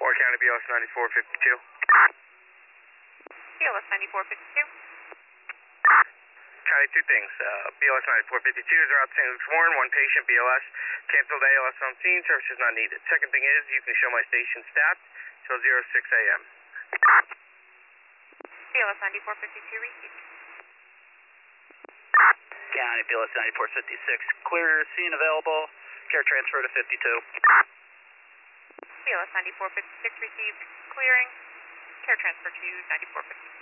Moore County BLS 9452. BLS 9452. County, two things. BLS 9452 is route to St. Luke's Warren. One patient, BLS. Canceled ALS on scene. Service is not needed. Second thing is you can show my station staffed till 06 a.m. BLS 9452 received. County, BLS 9456. Clear, scene available. Care transfer to 52. BLS 9456 received. Clearing. Care transfer to 9456.